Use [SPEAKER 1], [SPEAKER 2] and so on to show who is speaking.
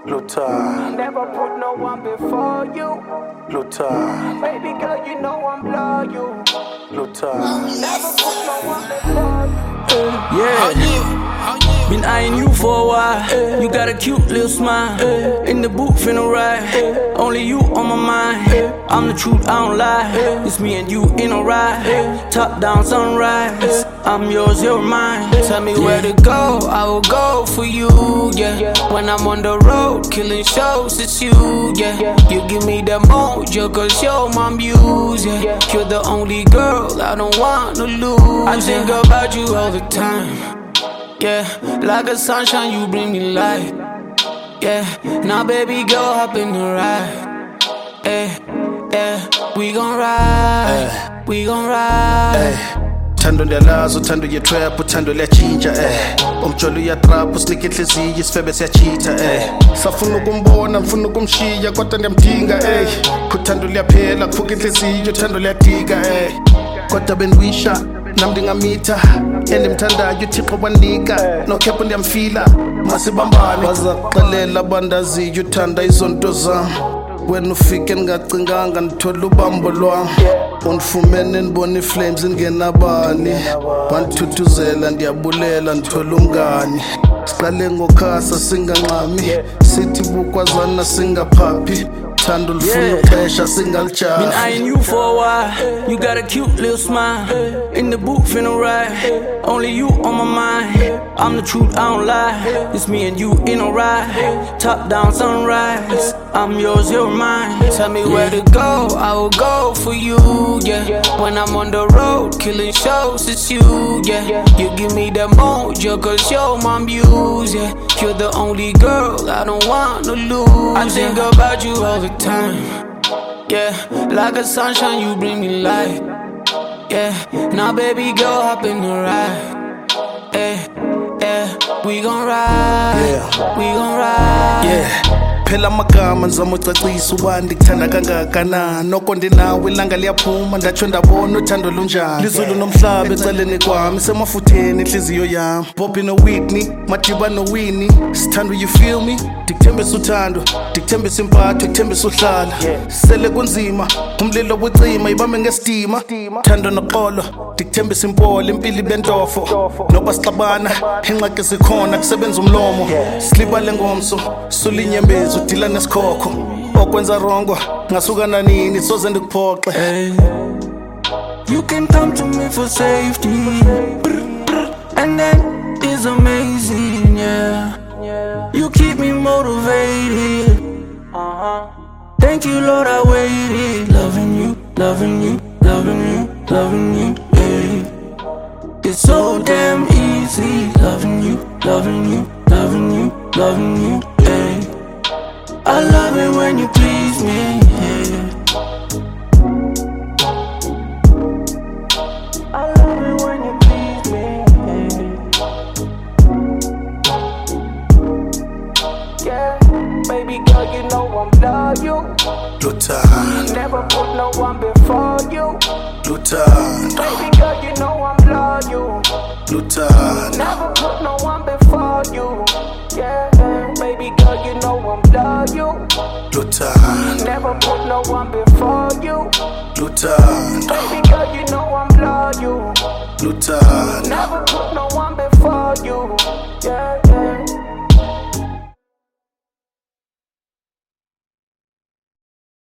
[SPEAKER 1] Lutan.
[SPEAKER 2] Never put no one before you.
[SPEAKER 1] Lutan.
[SPEAKER 2] Baby girl, you know I'm loyal.
[SPEAKER 1] Lutan.
[SPEAKER 2] Never put no one before you.
[SPEAKER 3] Yeah, been eyeing you for a while. You got a cute little smile. In the booth, finna ride. Only you on my mind. I'm the truth, I don't lie. It's me and you in a ride. Top down sunrise. I'm yours, you're mine. Tell me where to go, I will go for you. Yeah, when I'm on the road, killing shows, it's you. Yeah, you give me the mojo, cause you're my muse. Yeah, you're the only girl I don't want to lose. I think about you all the time. Yeah, like a sunshine, you bring me light. Yeah, now baby girl, hop in the ride. Yeah, we gon' ride, we gon' ride.
[SPEAKER 1] Thando liyalazo, thando ye-trap, thando liyachinja umjolo uyatrap, usinika inhliziyo, isifebe siyachitha safuna ukumbona, ngifuna ukumshiya, kodwa ndiyamdinga uthando liyaphela, kufuka inhliziyo, uthando liyadika kodwa bendiwisha, nami ndingamitha endimthandayo, uThixo wanika nokhepha ndiyamfila, masibambane bazakuxelela abandaziyo, uthanda izonto zami. Wena ufike ngingacinganga, ndithola ubambo lwami, undifumene ndibona iflames ingenabani, wandithuthuzela ndiyabulela, ndithola umngani. Siqale ngokhasa singanxami, sithi bukwazana singaphaphi, thando lifuna uxesha singalijahi.
[SPEAKER 3] Been eyeing you for a while. You got a cute little smile. In the booth, finna ride. Only you on my mind. I'm the truth, I don't lie. It's me and you in a ride. Top down sunrise. I'm yours, you're mine. Tell me where to go, I will go for you. Yeah, when I'm on the road, killing shows, it's you. Yeah, you give me the mojo, cause you're my muse. Yeah, you're the only girl I don't want to lose. I think about you all the time. Yeah, like a sunshine, you bring me light. Yeah, now baby girl, hop in the ride. Yeah, we gon' ride, we gon' ride.
[SPEAKER 1] Yeah. Phela amagama nizama ucacisa ubani ndikuthanda kangakanani, noko ndinawe ilanga liyaphuma, ndatsho ndabona uthando lunjani. Lizulu nomhlaba ecaleni kwami, semafutheni inhliziyo yami. Bobby noWhitney, Madiba noWinnie, sithando you feel me, ndikuthembisa uthando, ndikuthembisa impatho, ndikuthembisa uhlala. Sele kunzima, umlilo wucima, ibambe ngesidima, thando noxolo, ndikuthembisa impolo, impilo ibentofo. Noba sixabana, ingxaki zikhona, kusebenza umlomo. Silibale ngomso, sulinyembezi, udila nesikhokho. Okwenza rongo, ngasuka nanini, soze ndikuphoxe.
[SPEAKER 3] You can come to me for safety, and that is amazing, yeah. You keep me motivated. Thank you, Lord, I waited. Loving you, loving you, loving you, loving you, yeah. It's so damn easy. Loving you, loving you, loving you, loving you, yeah. I love it when you please me, yeah. I love it when you please me,
[SPEAKER 2] Yeah, baby girl, you know I'm loyal.
[SPEAKER 1] Lutan.
[SPEAKER 2] Never put no one before you.
[SPEAKER 1] Lutan.
[SPEAKER 2] Baby girl, you know I'm loyal.
[SPEAKER 1] Lutan.
[SPEAKER 2] Never put no one before you. Yeah, baby girl, you know I'm loyal.
[SPEAKER 1] Lutan.
[SPEAKER 2] Never put no one before you.
[SPEAKER 1] Lutan.
[SPEAKER 2] Baby girl, you know I'm loyal.
[SPEAKER 1] Lutan.
[SPEAKER 2] Never put no one before you. Yeah, yeah.